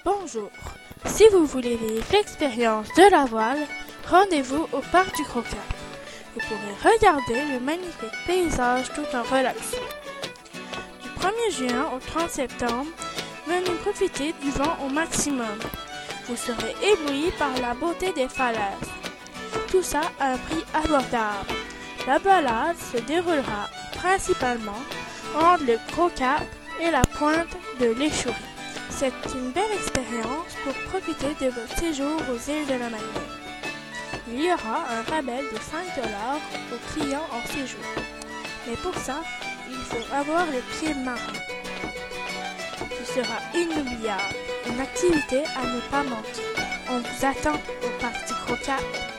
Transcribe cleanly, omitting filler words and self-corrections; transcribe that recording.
Bonjour, si vous voulez vivre l'expérience de la voile, rendez-vous au parc du Crocat. Vous pourrez regarder le magnifique paysage tout en relaxant. Du 1er juin au 30 septembre, venez profiter du vent au maximum. Vous serez ébloui par la beauté des falaises. Tout ça à un prix abordable. La balade se déroulera principalement entre le Crocat et la pointe de l'Échourie. C'est une belle expérience pour profiter de votre séjour aux îles de la Madeleine. Il y aura un rabais de 5$ aux clients en séjour. Mais pour ça, il faut avoir les pieds marins. Ce sera inoubliable, une activité à ne pas manquer. On vous attend au parc du Crocat.